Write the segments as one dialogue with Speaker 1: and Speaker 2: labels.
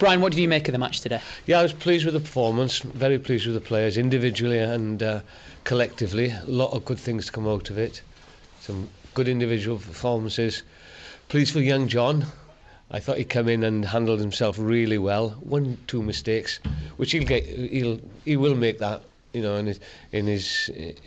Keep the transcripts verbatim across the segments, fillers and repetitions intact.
Speaker 1: Brian, what did you make of the match today?
Speaker 2: Yeah, I was pleased with the performance, very pleased with the players, individually and uh, collectively. A lot of good things to come out of it. Some good individual performances. Pleased for young John. I thought he came in and handled himself really well. One, two mistakes, which he'll get. He'll he will make that, you know, in his in his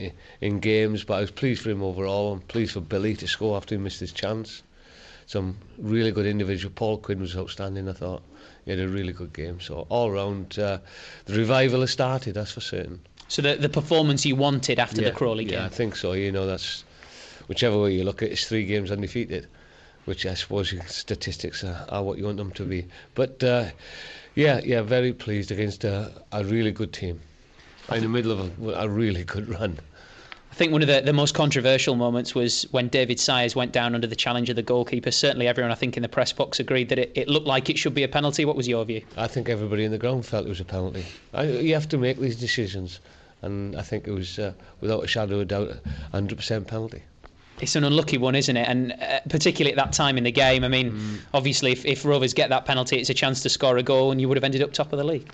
Speaker 2: in games. But I was pleased for him overall. I'm pleased for Billy to score after he missed his chance. Some really good individual. Paul Quinn was outstanding, I thought. He had a really good game. So all round, uh, the revival has started. That's for certain.
Speaker 1: So the the performance you wanted after
Speaker 2: yeah,
Speaker 1: the Crawley game.
Speaker 2: Yeah, I think so. You know, that's whichever way you look at it, it's three games undefeated, which I suppose statistics are, are what you want them to be. But uh, yeah, yeah, very pleased against a, a really good team in the middle of a, a really good run.
Speaker 1: I think one of the, the most controversial moments was when David Sayers went down under the challenge of the goalkeeper. Certainly everyone, I think, in the press box agreed that it, it looked like it should be a penalty. What was your view?
Speaker 2: I think everybody in the ground felt it was a penalty. I, you have to make these decisions, and I think it was, uh, without a shadow of a doubt, a one hundred percent penalty.
Speaker 1: It's an unlucky one, isn't it? And uh, particularly at that time in the game. I mean, mm. obviously, if, if Rovers get that penalty, it's a chance to score a goal, and you would have ended up top of the league.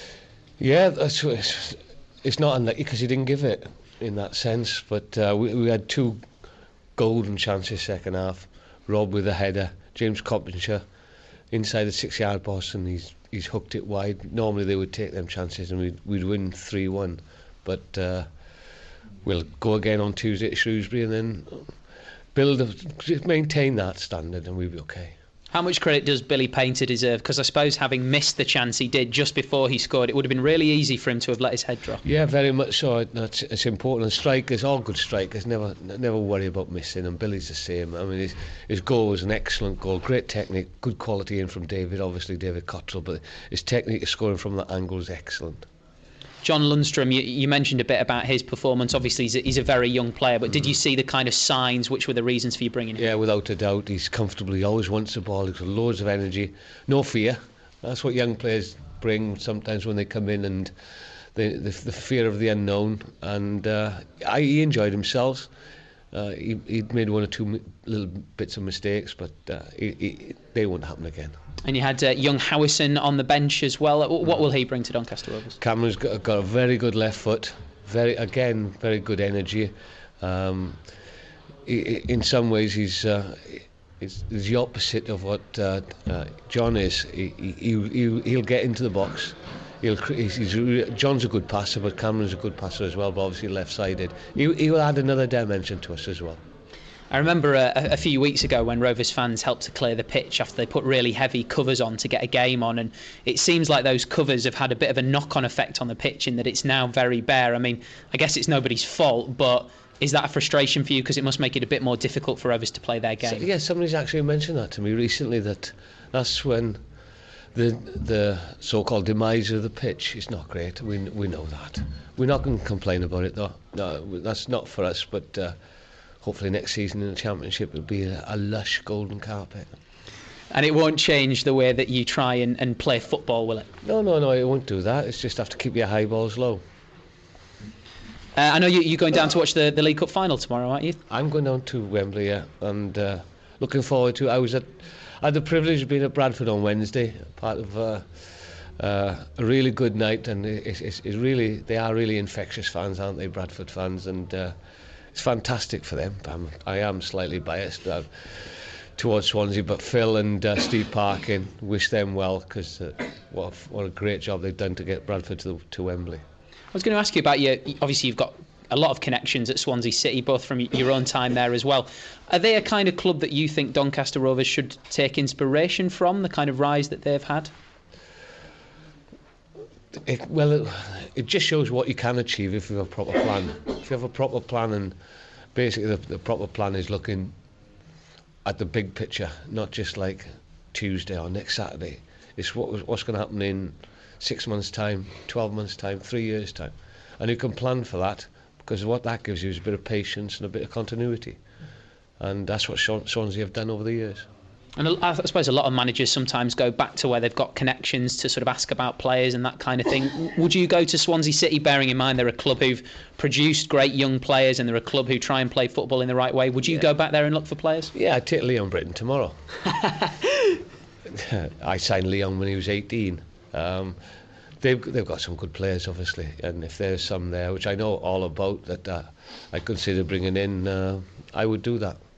Speaker 2: Yeah, that's, it's, it's not unlucky because he didn't give it in that sense. But uh, we, we had two golden chances second half. Rob with a header, James Coppinger inside the six-yard box, and he's he's hooked it wide. Normally they would take them chances, and we'd we'd win three one. But uh, we'll go again on Tuesday to Shrewsbury, and then build, a, maintain that standard, and we'll be okay.
Speaker 1: How much credit does Billy Painter deserve? Because I suppose having missed the chance he did just before he scored, it would have been really easy for him to have let his head drop.
Speaker 2: Yeah, very much so. That's, it's important. And strikers, all good strikers, never never worry about missing. And Billy's the same. I mean, his, his goal was an excellent goal. Great technique, good quality in from David, obviously David Cottrell, but his technique of scoring from that angle is excellent.
Speaker 1: John Lundstrom, you, you mentioned a bit about his performance. Obviously, he's a, he's a very young player, but mm. did you see the kind of signs which were the reasons for you bringing him?
Speaker 2: Yeah, without a doubt. He's comfortable. He always wants the ball. He's got loads of energy. No fear. That's what young players bring sometimes when they come in, and the the, the fear of the unknown. And uh, I, he enjoyed himself. Uh, he he'd made one or two little bits of mistakes, but uh, he, he, they won't happen again.
Speaker 1: And you had uh, young Howison on the bench as well. What will he bring to Doncaster Rovers?
Speaker 2: Cameron's got, got a very good left foot. Very again, very good energy. Um, he, in some ways, he's, uh, he's he's the opposite of what uh, uh, John is. He, he, he he'll get into the box. He'll, he's, he's, John's a good passer, but Cameron's a good passer as well, but obviously left-sided. He, he will add another dimension to us as well.
Speaker 1: I remember a, a few weeks ago when Rovers fans helped to clear the pitch after they put really heavy covers on to get a game on, and it seems like those covers have had a bit of a knock-on effect on the pitch in that it's now very bare. I mean, I guess it's nobody's fault, but is that a frustration for you? Because it must make it a bit more difficult for Rovers to play their game.
Speaker 2: So, yeah, somebody's actually mentioned that to me recently, that that's when the the so-called demise of the pitch is not great. We we know that. We're not going to complain about it, though. No, that's not for us, but uh, hopefully next season in the Championship it'll be a, a lush golden carpet.
Speaker 1: And it won't change the way that you try and, and play football, will it?
Speaker 2: No, no, no, it won't do that. It's just have to keep your high balls low.
Speaker 1: Uh, I know you, you're going down to watch the, the League Cup final tomorrow, aren't you?
Speaker 2: I'm going down to Wembley, yeah, and uh, looking forward to it. I was at, I had the privilege of being at Bradford on Wednesday, part of uh, uh, a really good night, and it's, it's, it's really, they are really infectious fans, aren't they, Bradford fans, and uh, it's fantastic for them. I'm, I am slightly biased uh, towards Swansea, but Phil and uh, Steve Parkin, wish them well, because uh, what, a, what a great job they've done to get Bradford to, to Wembley.
Speaker 1: I was going to ask you about your, obviously you've got a lot of connections at Swansea City, both from your own time there as well. Are they a kind of club that you think Doncaster Rovers should take inspiration from, the kind of rise that they've had?
Speaker 2: It, well, it, it just shows what you can achieve if you have a proper plan. If you have a proper plan, and basically the, the proper plan is looking at the big picture, not just like Tuesday or next Saturday. It's what, what's going to happen in six months' time, twelve months' time, three years' time. And you can plan for that, because what that gives you is a bit of patience and a bit of continuity. And that's what Swansea have done over the years.
Speaker 1: And I suppose a lot of managers sometimes go back to where they've got connections to sort of ask about players and that kind of thing. Would you go to Swansea City, bearing in mind they're a club who've produced great young players and they're a club who try and play football in the right way? Would you yeah. go back there and look for players?
Speaker 2: Yeah, I'd take Leon Britton tomorrow. I signed Leon when he was eighteen. Um, they've they've got some good players, obviously, and if there's some there, which I know all about, that uh, I consider bringing in, uh, I would do that.